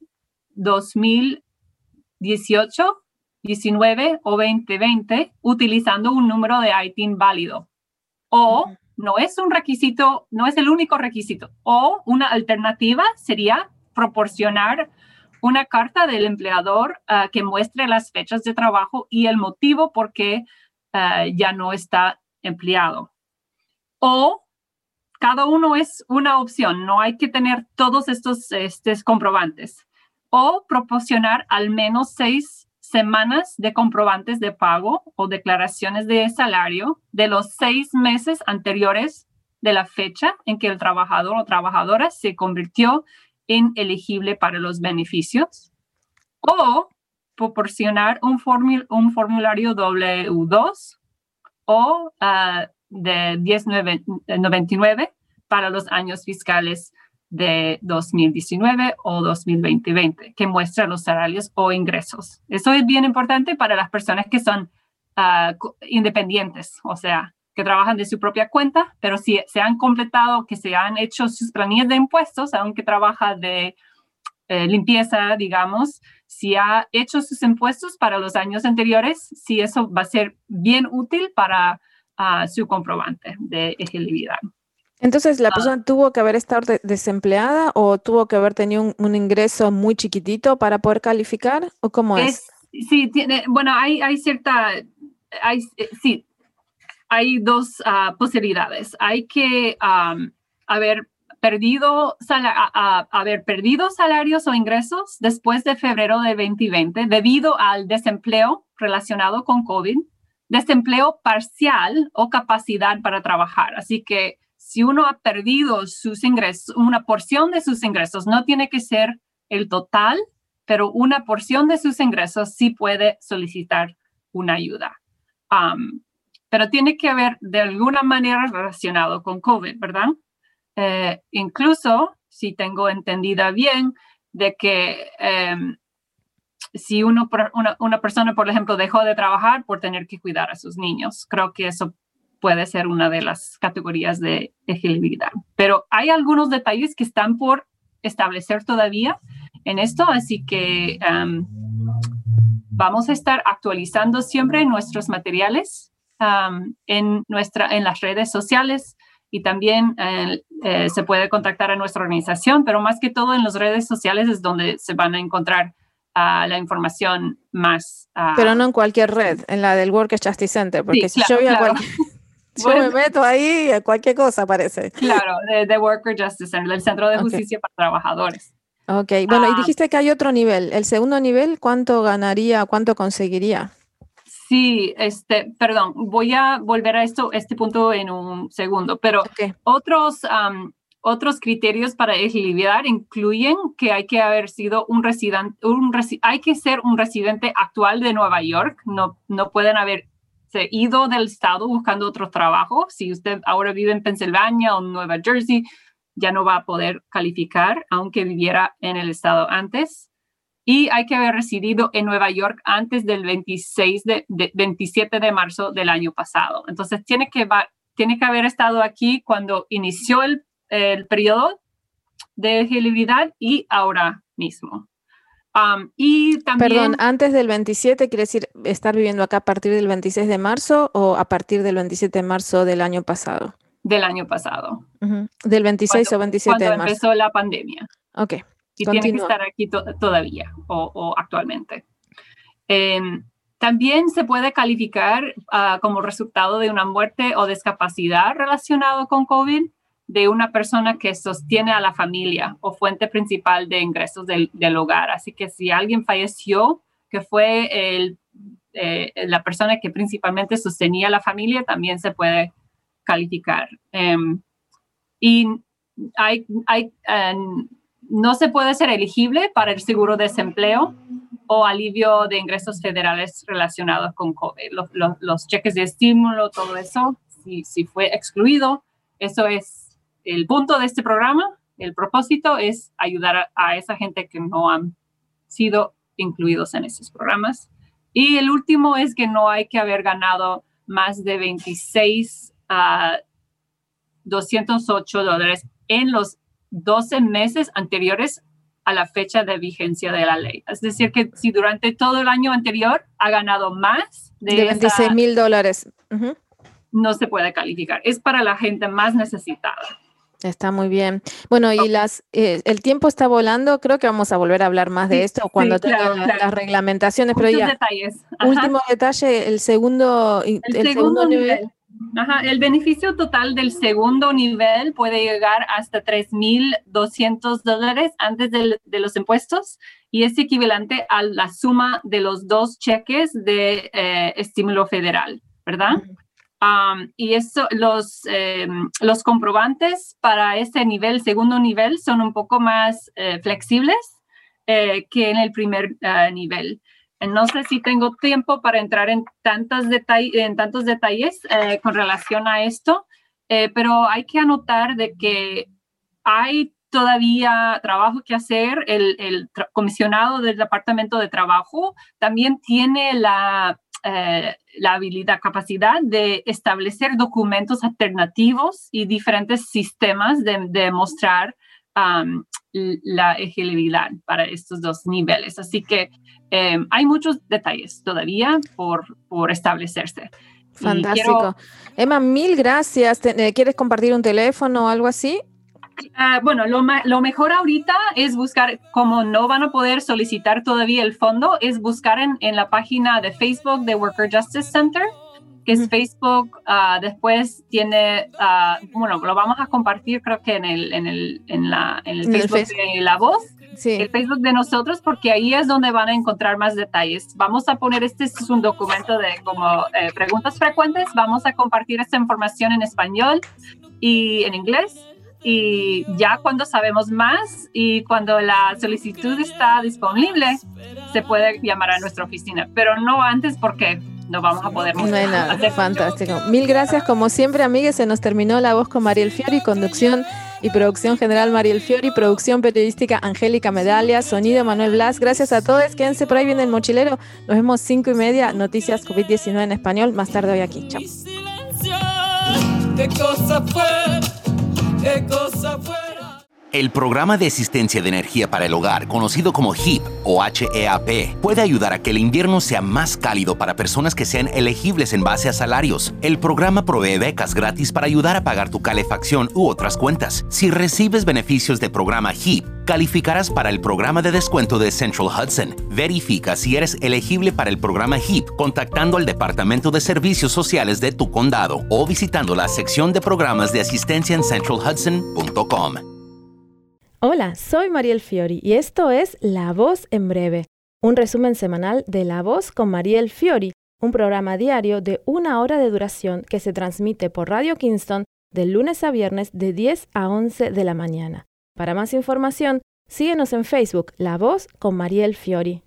2018, 19 o 2020 utilizando un número de ITIN válido. O no es un requisito, no es el único requisito. O una alternativa sería proporcionar una carta del empleador que muestre las fechas de trabajo y el motivo por qué ya no está empleado. O cada uno es una opción, no hay que tener todos estos comprobantes. O proporcionar al menos 6 semanas de comprobantes de pago o declaraciones de salario de los 6 meses anteriores de la fecha en que el trabajador o trabajadora se convirtió en elegible para los beneficios. O proporcionar un formulario W2 o de 1099 para los años fiscales de 2019 o 2020, que muestra los salarios o ingresos. Eso es bien importante para las personas que son independientes, o sea, que trabajan de su propia cuenta, pero si se han completado, que se han hecho sus planillas de impuestos, aunque trabaja de limpieza, digamos, si ha hecho sus impuestos para los años anteriores, sí, eso va a ser bien útil para su comprobante de elegibilidad. Entonces, ¿la persona tuvo que haber estado desempleada o tuvo que haber tenido un ingreso muy chiquitito para poder calificar? ¿O cómo es? Sí, hay dos posibilidades. Hay que haber perdido salarios o ingresos después de febrero de 2020 debido al desempleo relacionado con COVID, desempleo parcial o capacidad para trabajar. Así que si uno ha perdido sus ingresos, una porción de sus ingresos, no tiene que ser el total, pero una porción de sus ingresos sí puede solicitar una ayuda. Pero tiene que haber de alguna manera relacionado con COVID, ¿verdad? Incluso, si tengo entendida bien, de que si una persona, por ejemplo, dejó de trabajar por tener que cuidar a sus niños, creo que eso puede ser una de las categorías de elegibilidad. Pero hay algunos detalles que están por establecer todavía en esto, así que vamos a estar actualizando siempre nuestros materiales en las redes sociales y también se puede contactar a nuestra organización, pero más que todo en las redes sociales es donde se van a encontrar la información más... pero no en cualquier red, en la del Workers Justice Center, porque sí, si yo voy a yo me meto ahí, cualquier cosa aparece. Claro, de Workers Justice Center, del Centro de Justicia para Trabajadores. Ok, bueno, y dijiste que hay otro nivel. ¿El segundo nivel cuánto ganaría, cuánto conseguiría? Sí, perdón, voy a volver a este punto en un segundo, pero otros criterios para elegibilidad incluyen que hay que haber sido hay que ser un residente actual de Nueva York, no pueden haberse ido del estado buscando otro trabajo. Si usted ahora vive en Pensilvania o Nueva Jersey, ya no va a poder calificar, aunque viviera en el estado antes. Y hay que haber residido en Nueva York antes del 27 de marzo del año pasado. Entonces, tiene que tiene que haber estado aquí cuando inició el periodo de elegibilidad y ahora mismo. Y también, Perdón, antes del 27, ¿quiere decir estar viviendo acá a partir del 26 de marzo o a partir del 27 de marzo del año pasado? Del año pasado. Del 26 o 27 de marzo. Cuando empezó la pandemia. Ok. Y tiene que estar aquí todavía o actualmente. También se puede calificar como resultado de una muerte o discapacidad relacionado con COVID de una persona que sostiene a la familia o fuente principal de ingresos del hogar. Así que si alguien falleció, que fue la persona que principalmente sostenía a la familia, también se puede calificar. Y no se puede ser elegible para el seguro de desempleo o alivio de ingresos federales relacionados con COVID. Los cheques de estímulo, todo eso, si fue excluido, eso es el punto de este programa. El propósito es ayudar a esa gente que no han sido incluidos en esos programas. Y el último es que no hay que haber ganado más de $208 en los 12 meses anteriores a la fecha de vigencia de la ley. Es decir, que si durante todo el año anterior ha ganado más de $26,000. No se puede calificar. Es para la gente más necesitada. Está muy bien. Bueno, y el tiempo está volando. Creo que vamos a volver a hablar más de esto cuando tengan las reglamentaciones. Muchos pero ya, detalles. Último detalle, el segundo nivel. El beneficio total del segundo nivel puede llegar hasta $3,200 antes de los impuestos y es equivalente a la suma de los 2 cheques de estímulo federal, ¿verdad? Y eso, los comprobantes para ese nivel, segundo nivel, son un poco más flexibles que en el primer nivel. No sé si tengo tiempo para entrar en tantos detalles con relación a esto, pero hay que anotar de que hay todavía trabajo que hacer. El comisionado del Departamento de Trabajo también tiene la capacidad de establecer documentos alternativos y diferentes sistemas de mostrar la elegibilidad para estos 2 niveles. Así que hay muchos detalles todavía por establecerse. Fantástico. Emma, mil gracias. ¿Quieres compartir un teléfono o algo así? Bueno, lo mejor ahorita es buscar, como no van a poder solicitar todavía el fondo, es buscar en la página de Facebook de Worker Justice Center, que es Facebook. Después tiene, lo vamos a compartir creo que en el Facebook de La Voz, el Facebook de nosotros, porque ahí es donde van a encontrar más detalles. Vamos a poner, este es un documento de como preguntas frecuentes, vamos a compartir esta información en español y en inglés. Y ya cuando sabemos más y cuando la solicitud está disponible, se puede llamar a nuestra oficina, pero no antes porque no vamos a poder. No hay nada. Fantástico. Mil gracias, como siempre, amigues. Se nos terminó La Voz con Mariel Fiori, conducción y producción general Mariel Fiori, producción periodística Angélica Medalla, sonido Manuel Blas. Gracias a todos. Quédense por ahí, viene el mochilero. Nos vemos 5:30, noticias COVID-19 en español. Más tarde hoy aquí. Chao. El programa de asistencia de energía para el hogar, conocido como HEAP o HEAP, puede ayudar a que el invierno sea más cálido para personas que sean elegibles en base a salarios. El programa provee becas gratis para ayudar a pagar tu calefacción u otras cuentas. Si recibes beneficios del programa HEAP, calificarás para el programa de descuento de Central Hudson. Verifica si eres elegible para el programa HEAP contactando al Departamento de Servicios Sociales de tu condado o visitando la sección de programas de asistencia en centralhudson.com. Hola, soy Mariel Fiori y esto es La Voz en Breve, un resumen semanal de La Voz con Mariel Fiori, un programa diario de 1 hora de duración que se transmite por Radio Kingston de lunes a viernes de 10 a 11 de la mañana. Para más información, síguenos en Facebook, La Voz con Mariel Fiori.